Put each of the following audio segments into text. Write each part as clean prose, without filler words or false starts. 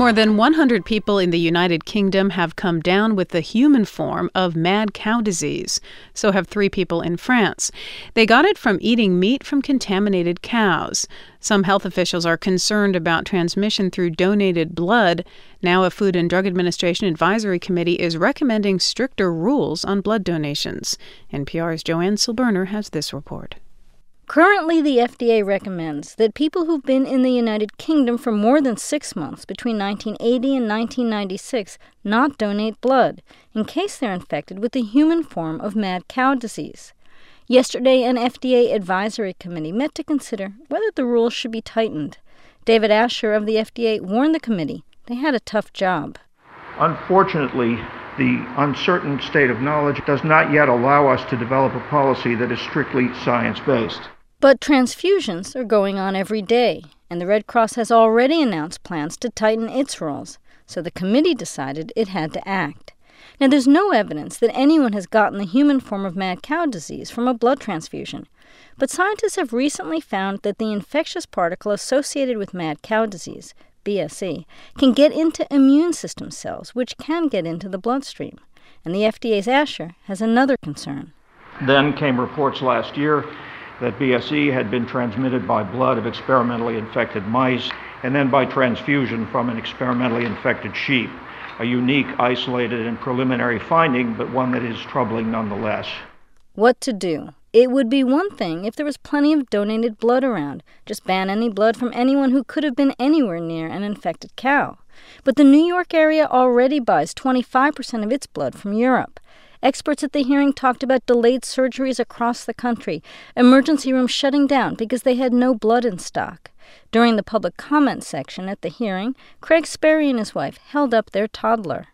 More than 100 people in the United Kingdom have come down with the human form of mad cow disease. So have 3 people in France. They got it from eating meat from contaminated cows. Some health officials are concerned about transmission through donated blood. Now a Food and Drug Administration advisory committee is recommending stricter rules on blood donations. NPR's Joanne Silberner has this report. Currently, the FDA recommends that people who've been in the United Kingdom for more than 6 months between 1980 and 1996 not donate blood in case they're infected with the human form of mad cow disease. Yesterday, an FDA advisory committee met to consider whether the rules should be tightened. David Asher of the FDA warned the committee they had a tough job. Unfortunately, the uncertain state of knowledge does not yet allow us to develop a policy that is strictly science-based. But transfusions are going on every day, and the Red Cross has already announced plans to tighten its rules, so the committee decided it had to act. Now, there's no evidence that anyone has gotten the human form of mad cow disease from a blood transfusion, but scientists have recently found that the infectious particle associated with mad cow disease, BSE, can get into immune system cells, which can get into the bloodstream. And the FDA's Asher has another concern. Then came reports last year that BSE had been transmitted by blood of experimentally infected mice and then by transfusion from an experimentally infected sheep. A unique, isolated, and preliminary finding, but one that is troubling nonetheless. What to do? It would be one thing if there was plenty of donated blood around. Just ban any blood from anyone who could have been anywhere near an infected cow. But the New York area already buys 25% of its blood from Europe. Experts at the hearing talked about delayed surgeries across the country, emergency rooms shutting down because they had no blood in stock. During the public comment section at the hearing, Craig Sperry and his wife held up their toddler.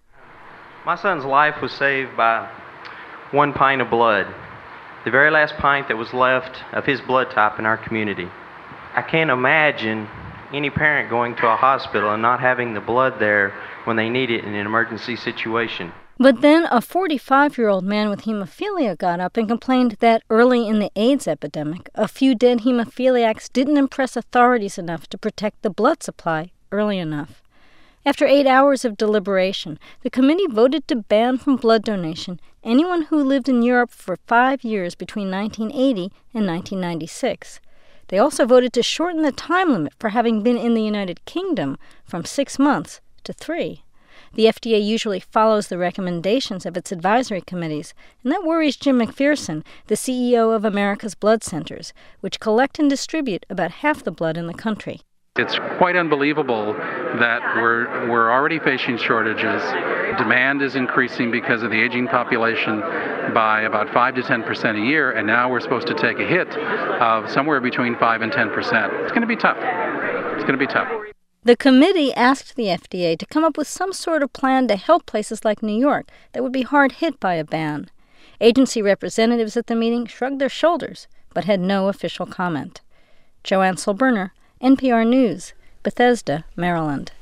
My son's life was saved by 1 pint of blood, the very last pint that was left of his blood type in our community. I can't imagine any parent going to a hospital and not having the blood there when they need it in an emergency situation. But then a 45-year-old man with hemophilia got up and complained that early in the AIDS epidemic, a few dead hemophiliacs didn't impress authorities enough to protect the blood supply early enough. After 8 hours of deliberation, the committee voted to ban from blood donation anyone who lived in Europe for 5 years between 1980 and 1996. They also voted to shorten the time limit for having been in the United Kingdom from 6 months to 3. The FDA usually follows the recommendations of its advisory committees, and that worries Jim McPherson, the CEO of America's Blood Centers, which collect and distribute about half the blood in the country. It's quite unbelievable that we're already facing shortages. Demand is increasing because of the aging population by about 5 to 10% a year, and now we're supposed to take a hit of somewhere between 5 and 10%. It's going to be tough. It's going to be tough. The committee asked the FDA to come up with some sort of plan to help places like New York that would be hard hit by a ban. Agency representatives at the meeting shrugged their shoulders, but had no official comment. Joanne Silberner, NPR News, Bethesda, Maryland.